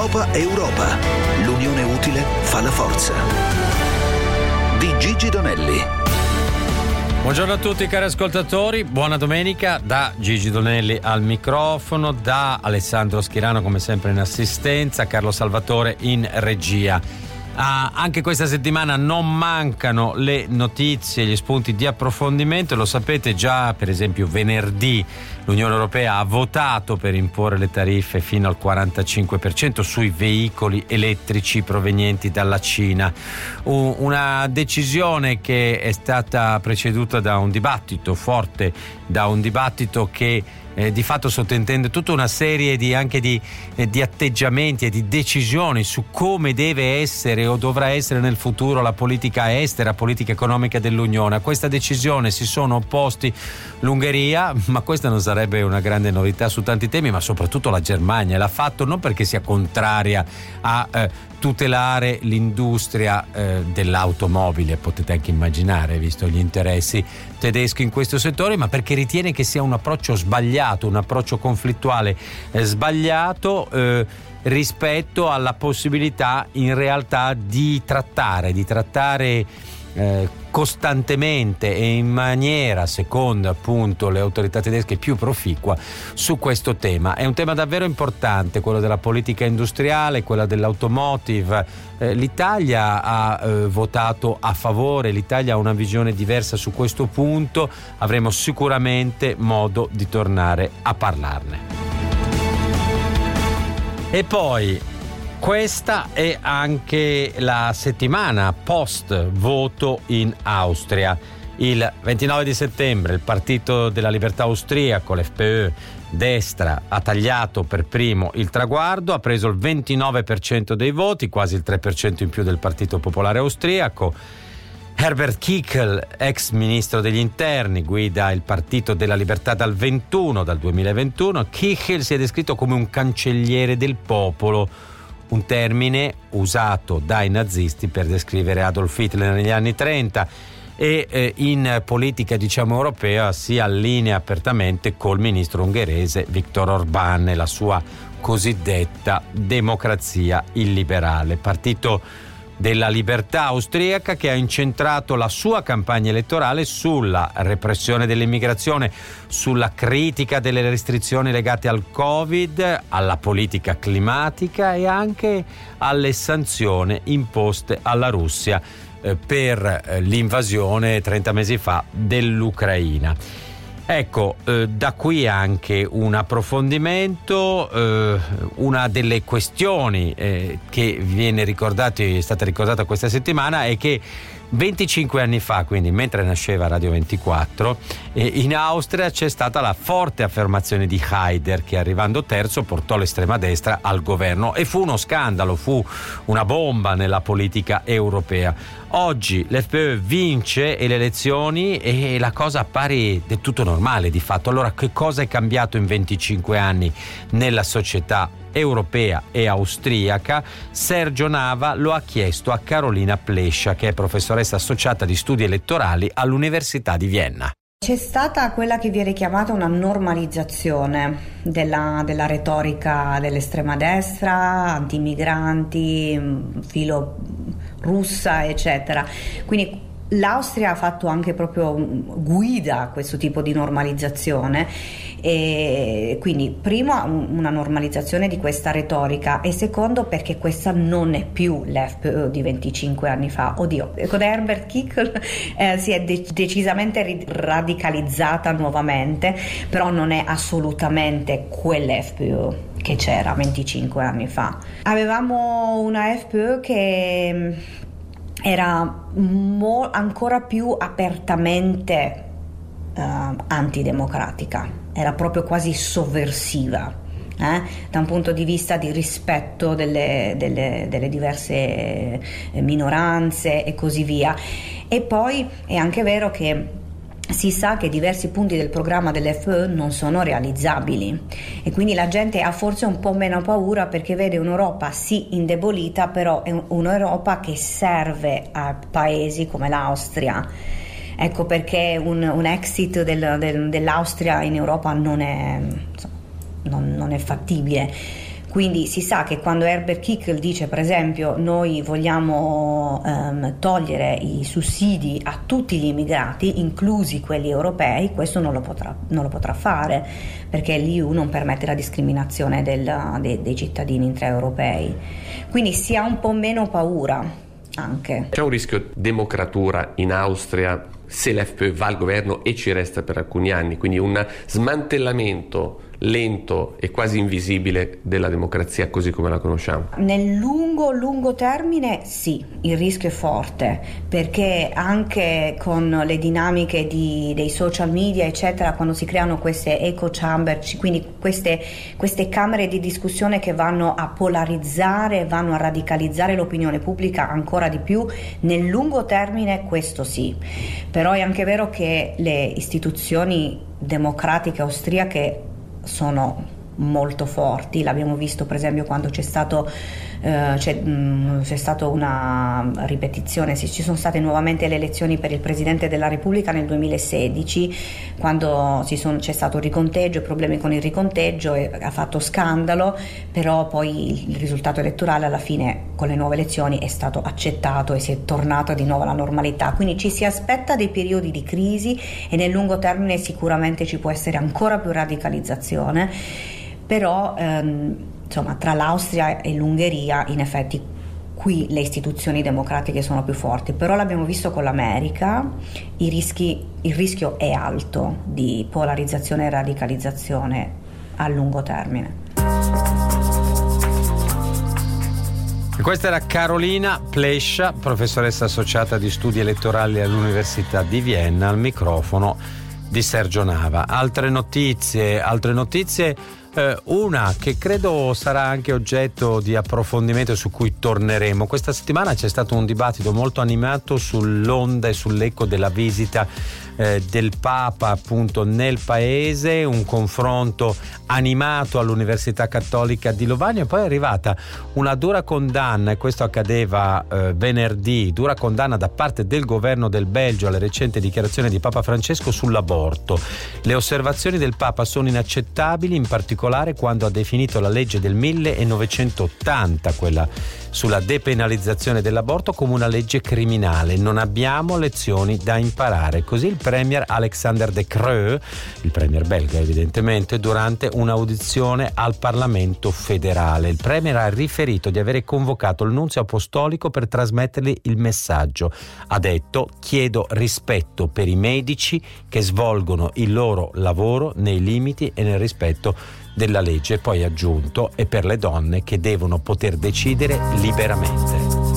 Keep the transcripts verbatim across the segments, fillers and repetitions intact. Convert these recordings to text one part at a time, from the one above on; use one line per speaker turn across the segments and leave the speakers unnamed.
Europa è Europa. L'unione utile fa la forza. Di Gigi Donelli.
Buongiorno a tutti cari ascoltatori, buona domenica da Gigi Donelli al microfono, da Alessandro Schirano come sempre in assistenza, Carlo Salvatore in regia. Ah, anche questa settimana non mancano le notizie, gli spunti di approfondimento. Lo sapete già, per esempio venerdì l'Unione Europea ha votato per imporre le tariffe fino al quarantacinque per cento sui veicoli elettrici provenienti dalla Cina. Una decisione che è stata preceduta da un dibattito forte, da un dibattito che Eh, di fatto sottintende tutta una serie di anche di, eh, di atteggiamenti e di decisioni su come deve essere o dovrà essere nel futuro la politica estera, politica economica dell'Unione. A questa decisione si sono opposti l'Ungheria, ma questa non sarebbe una grande novità su tanti temi, ma soprattutto la Germania. L'ha fatto non perché sia contraria a eh, tutelare l'industria eh, dell'automobile, potete anche immaginare, visto gli interessi tedeschi in questo settore, ma perché ritiene che sia un approccio sbagliato, un approccio conflittuale eh, sbagliato eh, rispetto alla possibilità in realtà di trattare, di trattare eh, costantemente e in maniera, secondo appunto le autorità tedesche, più proficua su questo tema. È un tema davvero importante, quello della politica industriale, quella dell'automotive. Eh, L'Italia ha eh, votato a favore, l'Italia ha una visione diversa su questo punto, avremo sicuramente modo di tornare a parlarne. E poi questa è anche la settimana post voto in Austria. Il ventinove di settembre il Partito della Libertà austriaco, l'F P Ö, destra, ha tagliato per primo il traguardo, ha preso il ventinove per cento dei voti, quasi il tre per cento in più del Partito Popolare Austriaco. Herbert Kickl, ex ministro degli interni, guida il Partito della Libertà dal ventuno, dal duemilaventuno. Kickl si è descritto come un cancelliere del popolo, un termine usato dai nazisti per descrivere Adolf Hitler negli anni trenta, e eh, in politica diciamo europea si allinea apertamente col ministro ungherese Viktor Orbán e la sua cosiddetta democrazia illiberale. Partito della Libertà austriaca che ha incentrato la sua campagna elettorale sulla repressione dell'immigrazione, sulla critica delle restrizioni legate al Covid, alla politica climatica e anche alle sanzioni imposte alla Russia eh, per eh, l'invasione trenta mesi fa dell'Ucraina. Ecco, eh, da qui anche un approfondimento, eh, una delle questioni eh, che viene ricordata, è stata ricordata questa settimana, è che venticinque anni fa, quindi mentre nasceva Radio ventiquattro, eh, in Austria c'è stata la forte affermazione di Haider che, arrivando terzo, portò l'estrema destra al governo e fu uno scandalo, fu una bomba nella politica europea. Oggi l'F P Ö vince le elezioni e la cosa appare del tutto normale di fatto. Allora, che cosa è cambiato in venticinque anni nella società europea e austriaca? Sergio Nava lo ha chiesto a Carolina Plescia, che è professoressa associata di studi elettorali all'Università di Vienna.
C'è stata quella che viene chiamata una normalizzazione della, della retorica dell'estrema destra, anti-migranti, filo russa, eccetera. Quindi l'Austria ha fatto anche proprio guida a questo tipo di normalizzazione, e quindi primo una normalizzazione di questa retorica e secondo perché questa non è più l'F P Ö di venticinque anni fa. Oddio, con Herbert Kickl eh, si è de- decisamente radicalizzata nuovamente, però non è assolutamente quell'F P Ö che c'era venticinque anni fa. Avevamo una F P Ö che era mo- ancora più apertamente uh, antidemocratica, era proprio quasi sovversiva eh? da un punto di vista di rispetto delle, delle, delle diverse minoranze e così via. E poi è anche vero che si sa che diversi punti del programma dell'F P Ö non sono realizzabili e quindi la gente ha forse un po' meno paura perché vede un'Europa sì indebolita, però è un'Europa che serve a paesi come l'Austria. Ecco perché un, un exit del, del, dell'Austria in Europa non è, insomma, non, non è fattibile. Quindi si sa che quando Herbert Kickl dice per esempio noi vogliamo ehm, togliere i sussidi a tutti gli immigrati, inclusi quelli europei, questo non lo potrà, non lo potrà fare, perché l'E U non permette la discriminazione del, dei, dei cittadini intraeuropei. Quindi si ha un po' meno paura anche.
C'è un rischio democratura in Austria se l'F P Ö va al governo e ci resta per alcuni anni, quindi un smantellamento lento e quasi invisibile della democrazia così come la conosciamo?
Nel lungo lungo termine sì, il rischio è forte, perché anche con le dinamiche di, dei social media eccetera, quando si creano queste echo chamber, quindi queste, queste camere di discussione che vanno a polarizzare, vanno a radicalizzare l'opinione pubblica ancora di più, nel lungo termine questo sì, però è anche vero che le istituzioni democratiche austriache sono molto forti, l'abbiamo visto per esempio quando c'è stato eh, c'è, mh, c'è stata una ripetizione, sì, ci sono state nuovamente le elezioni per il Presidente della Repubblica nel duemilasedici, quando si sono, c'è stato un riconteggio, problemi con il riconteggio e ha fatto scandalo, però poi il risultato elettorale alla fine con le nuove elezioni è stato accettato e si è tornata di nuovo alla normalità, quindi ci si aspetta dei periodi di crisi e nel lungo termine sicuramente ci può essere ancora più radicalizzazione, però ehm, insomma tra l'Austria e l'Ungheria in effetti qui le istituzioni democratiche sono più forti, però l'abbiamo visto con l'America, i rischi, il rischio è alto di polarizzazione e radicalizzazione a lungo termine.
Questa era Carolina Plescia, professoressa associata di studi elettorali all'Università di Vienna, al microfono di Sergio Nava. Altre notizie, altre notizie eh, una che credo sarà anche oggetto di approfondimento su cui torneremo. Questa settimana c'è stato un dibattito molto animato sull'onda e sull'eco della visita eh, del Papa appunto nel paese, un confronto animato all'Università Cattolica di Lovanio, e poi è arrivata una dura condanna, e questo accadeva eh, venerdì, dura condanna da parte del governo del Belgio alle recenti dichiarazioni di Papa Francesco sull'aborto. Le osservazioni del Papa sono inaccettabili, in particolare quando ha definito la legge del millenovecentottanta, quella sulla depenalizzazione dell'aborto, come una legge criminale. Non abbiamo lezioni da imparare. Così il premier Alexander De Croo, il premier belga evidentemente, durante un'audizione al Parlamento federale. Il premier ha riferito di avere convocato il nunzio apostolico per trasmettergli il messaggio. Ha detto: chiedo rispetto per i medici che svolgono il loro lavoro nei limiti e nel rispetto della legge, poi ha aggiunto, e per le donne che devono poter decidere liberamente.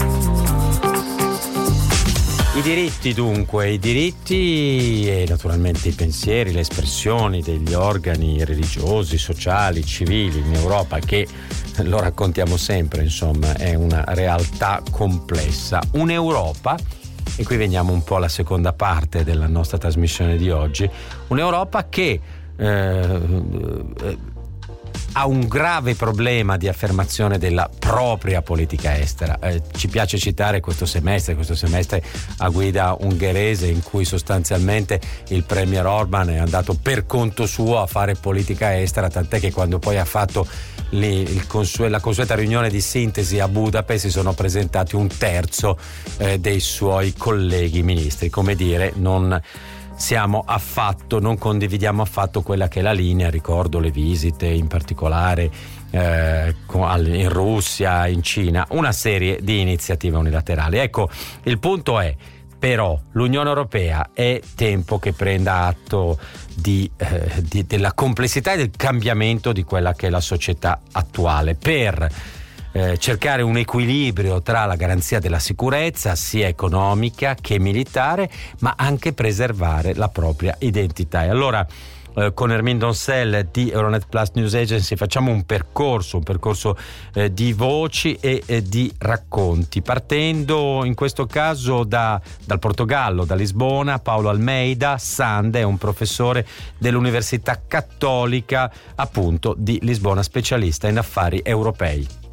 I diritti dunque, i diritti e naturalmente i pensieri, le espressioni degli organi religiosi, sociali, civili in Europa, che lo raccontiamo sempre, insomma, è una realtà complessa. Un'Europa, e qui veniamo un po' alla seconda parte della nostra trasmissione di oggi, un'Europa che eh, eh, ha un grave problema di affermazione della propria politica estera. Eh, ci piace citare questo semestre, questo semestre a guida ungherese, in cui sostanzialmente il premier Orban è andato per conto suo a fare politica estera, tant'è che quando poi ha fatto lì il consu- la consueta riunione di sintesi a Budapest si sono presentati un terzo eh, dei suoi colleghi ministri. Come dire, non siamo affatto, non condividiamo affatto quella che è la linea. Ricordo le visite in particolare eh, in Russia, in Cina, una serie di iniziative unilaterali. Ecco, il punto è però l'Unione Europea è tempo che prenda atto di, eh, di, della complessità e del cambiamento di quella che è la società attuale, per Eh, cercare un equilibrio tra la garanzia della sicurezza sia economica che militare, ma anche preservare la propria identità. E allora eh, con Hermine Doncel di Euronet Plus News Agency facciamo un percorso, un percorso eh, di voci e eh, di racconti, partendo in questo caso da, dal Portogallo, da Lisbona. Paolo Almeida Sande è un professore dell'Università Cattolica appunto di Lisbona, specialista in affari europei.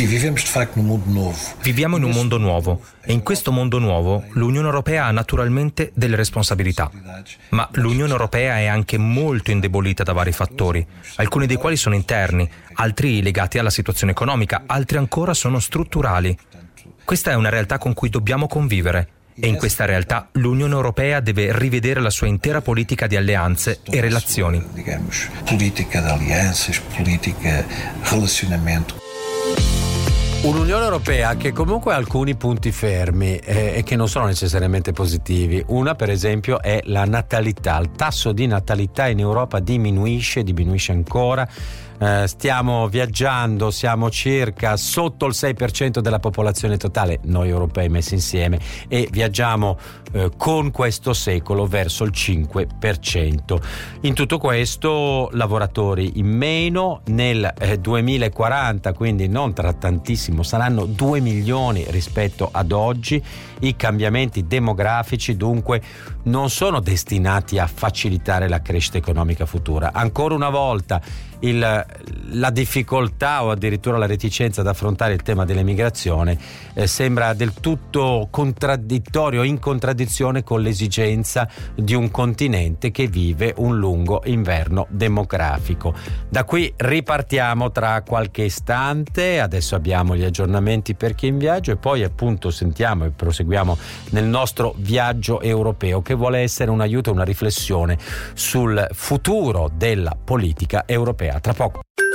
Viviamo in un mondo nuovo e in questo mondo nuovo l'Unione Europea ha naturalmente delle responsabilità, ma l'Unione Europea è anche molto indebolita da vari fattori, alcuni dei quali sono interni, altri legati alla situazione economica, altri ancora sono strutturali. Questa è una realtà con cui dobbiamo convivere e in questa realtà l'Unione Europea deve rivedere la sua intera politica di alleanze e relazioni.
Politica di alleanze, politica relazionamento.
Un'Unione Europea che comunque ha alcuni punti fermi eh, e che non sono necessariamente positivi. Una, per esempio, è la natalità. Il tasso di natalità in Europa diminuisce, diminuisce ancora. Eh, stiamo viaggiando, siamo circa sotto il sei per cento della popolazione totale, noi europei messi insieme, e viaggiamo eh, con questo secolo verso il cinque per cento. In tutto questo, lavoratori in meno nel eh, duemilaquaranta, quindi non tra tantissimo, saranno due milioni rispetto ad oggi. I cambiamenti demografici dunque non sono destinati a facilitare la crescita economica futura. Ancora una volta il, la difficoltà o addirittura la reticenza ad affrontare il tema dell'emigrazione eh, sembra del tutto contraddittorio, in contraddizione con l'esigenza di un continente che vive un lungo inverno demografico. Da qui ripartiamo tra qualche istante, adesso abbiamo gli aggiornamenti per chi è in viaggio e poi appunto sentiamo e proseguiamo nel nostro viaggio europeo che vuole essere un aiuto e una riflessione sul futuro della politica europea. Tra poco.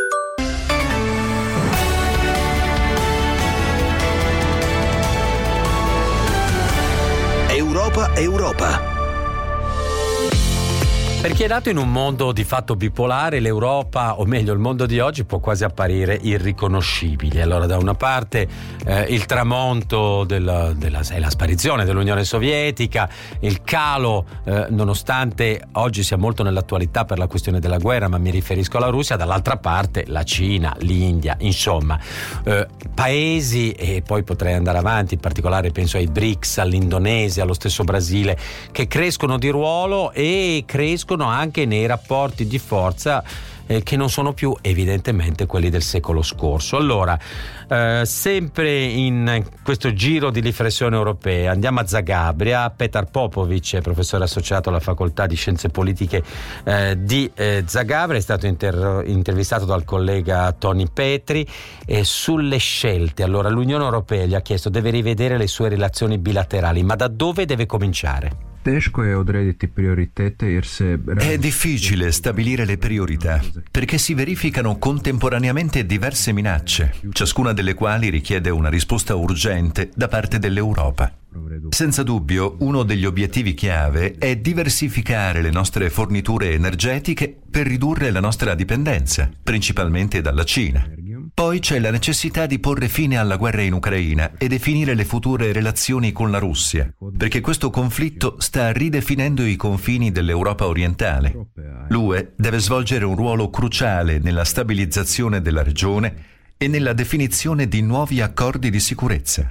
Europa, Europa.
Per chi è nato in un mondo di fatto bipolare, l'Europa, o meglio il mondo di oggi, può quasi apparire irriconoscibile. Allora, da una parte eh, il tramonto della, della, è la sparizione dell'Unione Sovietica, il calo, eh, nonostante oggi sia molto nell'attualità per la questione della guerra, ma mi riferisco alla Russia, dall'altra parte la Cina, l'India, insomma, eh, paesi, e poi potrei andare avanti, in particolare penso ai BRICS, all'Indonesia, allo stesso Brasile, che crescono di ruolo e crescono anche nei rapporti di forza eh, che non sono più evidentemente quelli del secolo scorso. Allora, eh, sempre in questo giro di riflessione europea andiamo a Zagabria. Petar Popovic, professore associato alla facoltà di scienze politiche eh, di eh, Zagabria, è stato inter- intervistato dal collega Tony Petri eh, sulle scelte. Allora, l'Unione Europea gli ha chiesto, deve rivedere le sue relazioni bilaterali, ma da dove deve cominciare?
È difficile stabilire le priorità perché si verificano contemporaneamente diverse minacce, ciascuna delle quali richiede una risposta urgente da parte dell'Europa. Senza dubbio, uno degli obiettivi chiave è diversificare le nostre forniture energetiche per ridurre la nostra dipendenza, principalmente dalla Cina. Poi c'è la necessità di porre fine alla guerra in Ucraina e definire le future relazioni con la Russia, perché questo conflitto sta ridefinendo i confini dell'Europa orientale. L'U E deve svolgere un ruolo cruciale nella stabilizzazione della regione e nella definizione di nuovi accordi di sicurezza.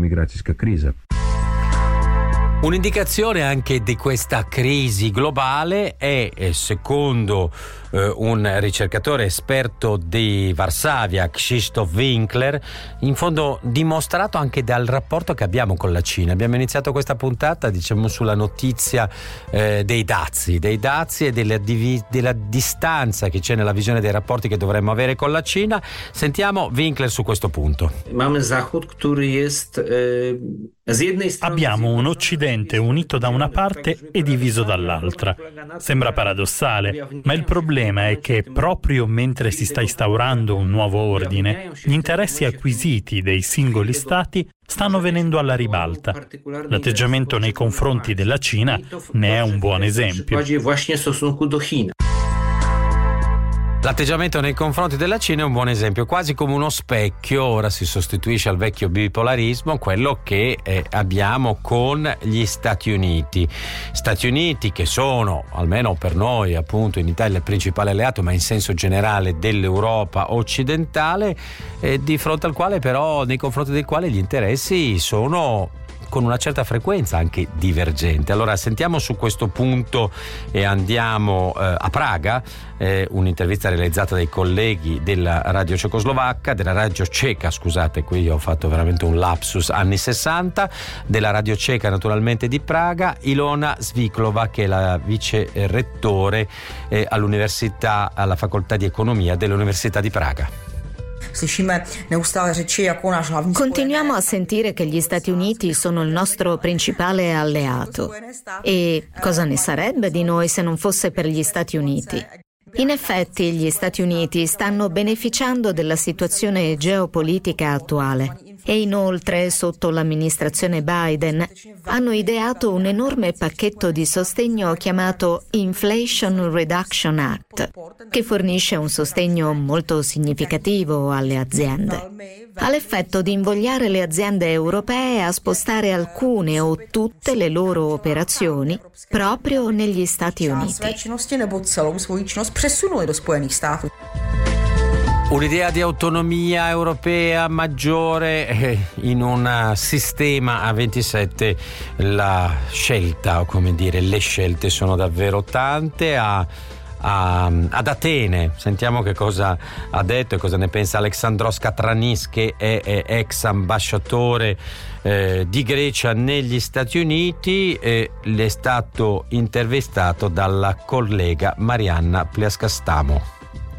Un'indicazione anche di questa crisi globale è, secondo eh, un ricercatore esperto di Varsavia, Krzysztof Winkler, in fondo dimostrato anche dal rapporto che abbiamo con la Cina. Abbiamo iniziato questa puntata, diciamo, sulla notizia eh, dei dazi, dei dazi e della, divi- della distanza che c'è nella visione dei rapporti che dovremmo avere con la Cina. Sentiamo Winkler su questo punto.
Abbiamo un Occidente unito da una parte e diviso dall'altra. Sembra paradossale, ma il problema è che proprio mentre si sta instaurando un nuovo ordine, gli interessi acquisiti dei singoli stati stanno venendo alla ribalta. L'atteggiamento nei confronti della Cina ne è un buon esempio.
L'atteggiamento nei confronti della Cina è un buon esempio, quasi come uno specchio, ora si sostituisce al vecchio bipolarismo, quello che eh, abbiamo con gli Stati Uniti. Stati Uniti che sono, almeno per noi appunto in Italia, il principale alleato, ma in senso generale dell'Europa occidentale, eh, di fronte al quale però, nei confronti del quale gli interessi sono con una certa frequenza anche divergente. Allora sentiamo su questo punto e andiamo eh, a Praga, eh, un'intervista realizzata dai colleghi della radio cecoslovacca, della radio ceca, scusate, qui ho fatto veramente un lapsus, anni sessanta, della radio ceca naturalmente di Praga, Ilona Sviklova, che è la vice rettore eh, all'università, alla facoltà di economia dell'Università di Praga.
Continuiamo a sentire che gli Stati Uniti sono il nostro principale alleato. E cosa ne sarebbe di noi se non fosse per gli Stati Uniti? In effetti, gli Stati Uniti stanno beneficiando della situazione geopolitica attuale e inoltre, sotto l'amministrazione Biden, hanno ideato un enorme pacchetto di sostegno chiamato Inflation Reduction Act, che fornisce un sostegno molto significativo alle aziende. Ha l'effetto di invogliare le aziende europee a spostare alcune o tutte le loro operazioni proprio negli Stati Uniti.
Un'idea di autonomia europea maggiore in un sistema a ventisette, la scelta, o come dire, le scelte sono davvero tante. A, a, ad Atene sentiamo che cosa ha detto e cosa ne pensa Alexandros Katranis, che è, è ex ambasciatore eh, di Grecia negli Stati Uniti, e è stato intervistato dalla collega Marianna Pliascastamo.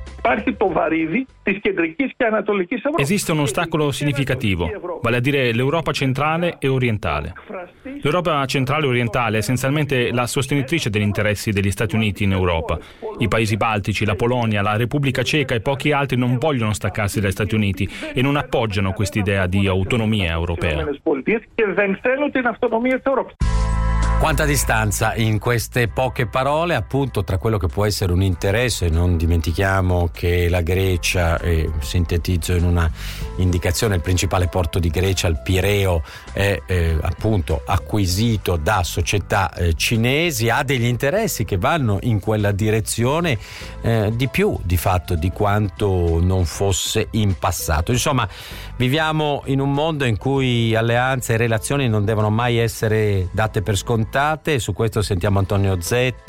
Esiste un ostacolo significativo, vale a dire l'Europa centrale e orientale. L'Europa centrale e orientale è essenzialmente la sostenitrice degli interessi degli Stati Uniti in Europa. I paesi baltici, la Polonia, la Repubblica Ceca e pochi altri non vogliono staccarsi dagli Stati Uniti e non appoggiano quest'idea di autonomia europea.
Quanta distanza in queste poche parole, appunto, tra quello che può essere un interesse. Non dimentichiamo che la Grecia, eh, sintetizzo in una indicazione, il principale porto di Grecia, il Pireo, è eh, appunto acquisito da società eh, cinesi, ha degli interessi che vanno in quella direzione eh, di più di fatto di quanto non fosse in passato. Insomma, viviamo in un mondo in cui alleanze e relazioni non devono mai essere date per scontate. Su questo sentiamo Antonio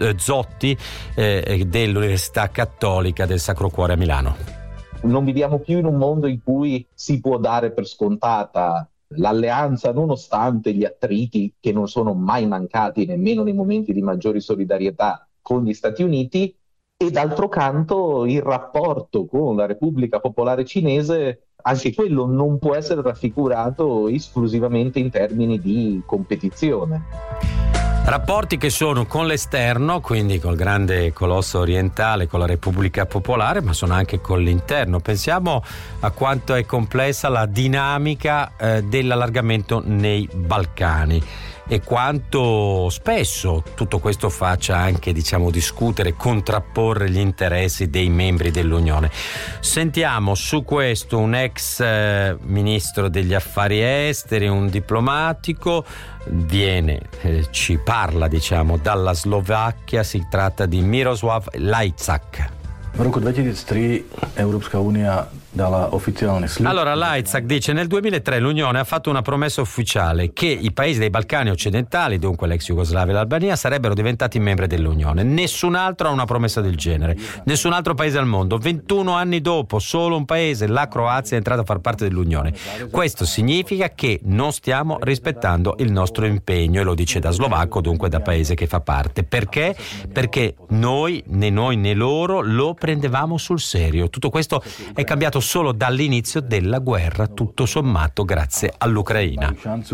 Zotti eh, dell'Università Cattolica del Sacro Cuore a Milano.
Non viviamo più in un mondo in cui si può dare per scontata l'alleanza, nonostante gli attriti che non sono mai mancati nemmeno nei momenti di maggiori solidarietà con gli Stati Uniti, e d'altro canto il rapporto con la Repubblica Popolare Cinese, anche quello non può essere raffigurato esclusivamente in termini di competizione.
Rapporti che sono con l'esterno, quindi col grande colosso orientale, con la Repubblica Popolare, ma sono anche con l'interno. Pensiamo a quanto è complessa la dinamica eh, dell'allargamento nei Balcani e quanto spesso tutto questo faccia anche, diciamo, discutere, contrapporre gli interessi dei membri dell'Unione. Sentiamo su questo un ex eh, ministro degli affari esteri, un diplomatico, viene, eh, ci parla, diciamo, dalla Slovacchia. Si tratta di Miroslav Lajčák.
V roku dvetisíctri Európska únia dalla ufficiale slu-
Allora Lajčák dice: nel duemilatré l'Unione ha fatto una promessa ufficiale che i paesi dei Balcani occidentali, dunque l'ex Jugoslavia e l'Albania, sarebbero diventati membri dell'Unione. Nessun altro ha una promessa del genere, nessun altro paese al mondo. ventuno anni dopo, solo un paese, la Croazia, è entrato a far parte dell'Unione. Questo significa che non stiamo rispettando il nostro impegno, e lo dice da slovacco, dunque da paese che fa parte. Perché? Perché noi, né noi né loro, lo prendevamo sul serio. Tutto questo è cambiato solo dall'inizio della guerra, tutto sommato grazie all'Ucraina.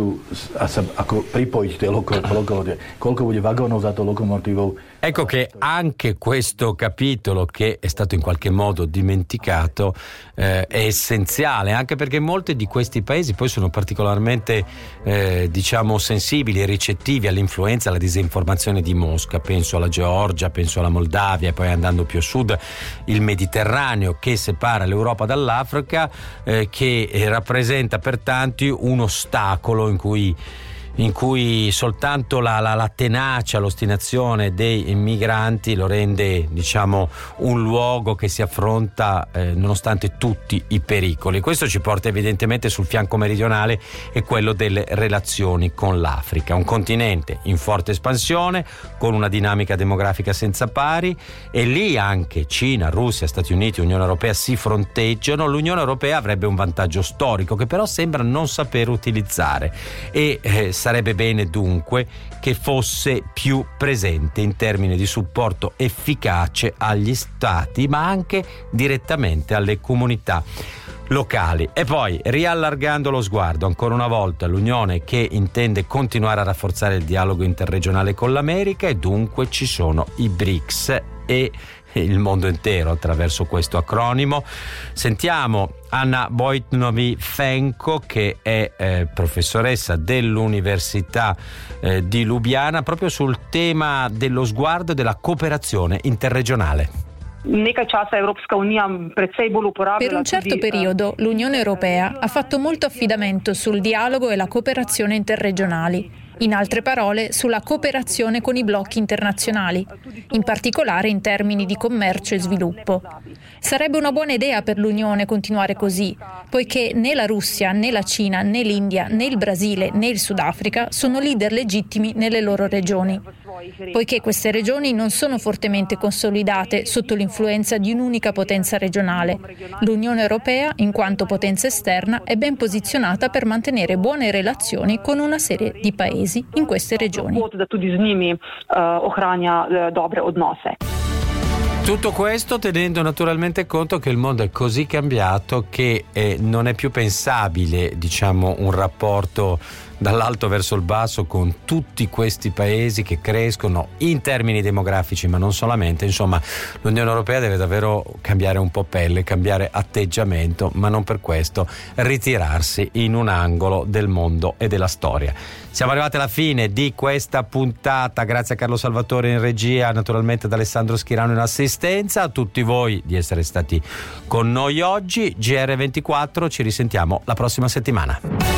Ecco che anche questo capitolo, che è stato in qualche modo dimenticato, eh, è essenziale, anche perché molti di questi paesi poi sono particolarmente eh, diciamo sensibili e ricettivi all'influenza, alla disinformazione di Mosca. Penso alla Georgia, penso alla Moldavia, e poi andando più a sud il Mediterraneo, che separa l'Europa dall'Africa, eh, che rappresenta per tanti un ostacolo in cui in cui soltanto la, la, la tenacia, l'ostinazione dei migranti lo rende, diciamo, un luogo che si affronta eh, nonostante tutti i pericoli. Questo ci porta evidentemente sul fianco meridionale e quello delle relazioni con l'Africa, un continente in forte espansione, con una dinamica demografica senza pari, e lì anche Cina, Russia, Stati Uniti, Unione Europea si fronteggiano. L'Unione Europea avrebbe un vantaggio storico che però sembra non saper utilizzare e eh, sarebbe bene dunque che fosse più presente in termini di supporto efficace agli stati, ma anche direttamente alle comunità locali. E poi, riallargando lo sguardo ancora una volta, l'Unione che intende continuare a rafforzare il dialogo interregionale con l'America, e dunque ci sono i B R I C S e il mondo intero attraverso questo acronimo. Sentiamo Anna Boitnovi-Fenko, che è eh, professoressa dell'Università eh, di Lubiana, proprio sul tema dello sguardo e della cooperazione interregionale.
Per un certo periodo l'Unione Europea ha fatto molto affidamento sul dialogo e la cooperazione interregionali. In altre parole, sulla cooperazione con i blocchi internazionali, in particolare in termini di commercio e sviluppo. Sarebbe una buona idea per l'Unione continuare così, poiché né la Russia, né la Cina, né l'India, né il Brasile, né il Sudafrica sono leader legittimi nelle loro regioni. Poiché queste regioni non sono fortemente consolidate sotto l'influenza di un'unica potenza regionale, l'Unione Europea, in quanto potenza esterna, è ben posizionata per mantenere buone relazioni con una serie di paesi in queste regioni.
Tutto questo tenendo naturalmente conto che il mondo è così cambiato che eh, non è più pensabile, diciamo, un rapporto dall'alto verso il basso con tutti questi paesi che crescono in termini demografici, ma non solamente. Insomma, l'Unione Europea deve davvero cambiare un po' pelle, cambiare atteggiamento, ma non per questo ritirarsi in un angolo del mondo e della storia. Siamo arrivati alla fine di questa puntata, grazie a Carlo Salvatore in regia, naturalmente ad Alessandro Schirano in assistenza, a tutti voi di essere stati con noi oggi. G R ventiquattro, ci risentiamo la prossima settimana.